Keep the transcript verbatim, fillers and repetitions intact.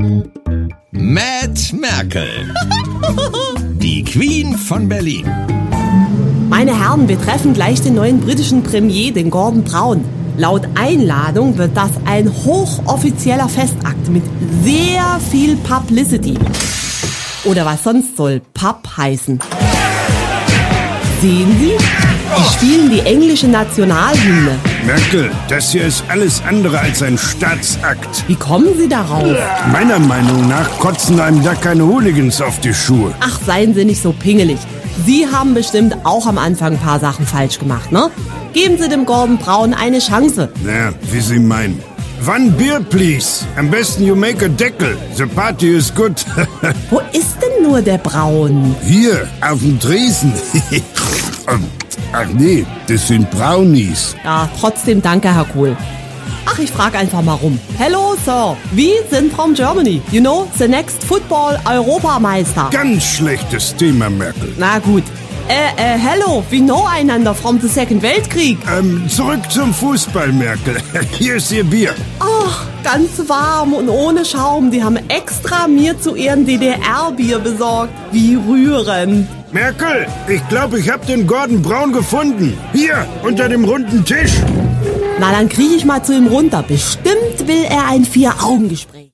Mad Merkel, die Queen von Berlin. Meine Herren, wir treffen gleich den neuen britischen Premier, den Gordon Brown. Laut Einladung wird das ein hochoffizieller Festakt mit sehr viel Publicity. Oder was sonst soll Pub heißen. Sehen Sie? Die spielen die englische Nationalhymne. Merkel, das hier ist alles andere als ein Staatsakt. Wie kommen Sie darauf? Meiner Meinung nach kotzen einem da keine Hooligans auf die Schuhe. Ach, seien Sie nicht so pingelig. Sie haben bestimmt auch am Anfang ein paar Sachen falsch gemacht, ne? Geben Sie dem Gordon Brown eine Chance. Na, wie Sie meinen. One beer, please. Am besten you make a Deckel. The party is good. Wo ist denn nur der Braun? Hier, auf dem Tresen. Ach nee, das sind Brownies. Ja, trotzdem danke, Herr Kohl. Ach, ich frage einfach mal rum. Hello, Sir. We sind from Germany. You know, the next Football-Europameister. Ganz schlechtes Thema, Merkel. Na gut. Äh, äh, hello, we know einander from the Second Weltkrieg. Ähm, zurück zum Fußball, Merkel. Hier ist Ihr Bier. Ach, ganz warm und ohne Schaum. Die haben extra mir zu Ehren D D R-Bier besorgt. Wie rührend. Merkel, ich glaube, ich habe den Gordon Brown gefunden. Hier, unter dem runden Tisch. Na, dann kriege ich mal zu ihm runter. Bestimmt will er ein Vier-Augen-Gespräch.